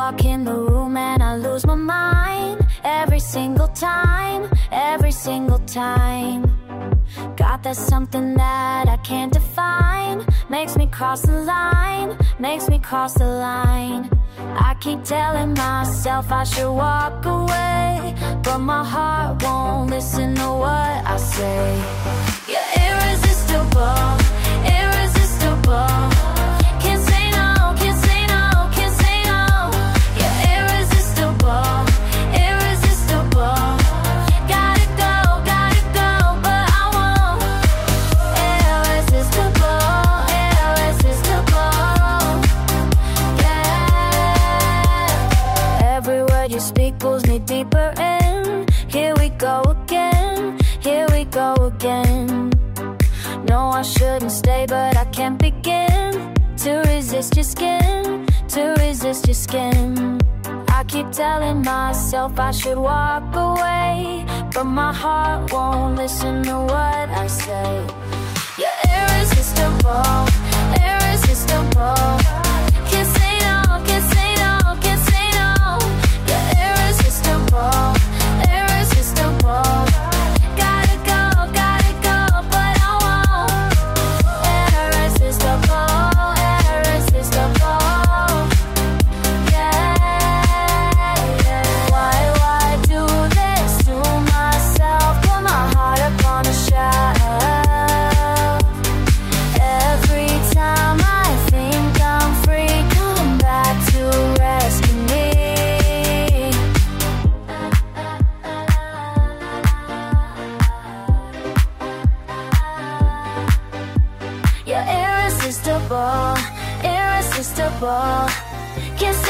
walk in the room and I lose my mind. Every single time, every single time. God, there's something that I can't define. Makes me cross the line, makes me cross the line. I keep telling myself I should walk away, but my heart won't listen to what I say. You're irresistible, irresistible. Can't say no, can't say no, can't say no. You're irresistible, irresistible. Gotta go, but I won't. Irresistible, irresistible. Yeah. Every word you speak pulls me deeper in. Here we go again, here we go again. No, I shouldn't stay, but I can't begin to resist your skin, to resist your skin. I keep telling myself I should walk away, but my heart won't listen to what I say. You're irresistible, irresistible. Can't say no, can't say no, can't say no. You're irresistible, irresistible. Gotta go, but I won't. Irresistible, irresistible. Yeah, yeah. Why do this to myself? Put my heart up on a shelf. Every time I think I'm free, come back to rescue me. You're irresistible, irresistible. Can't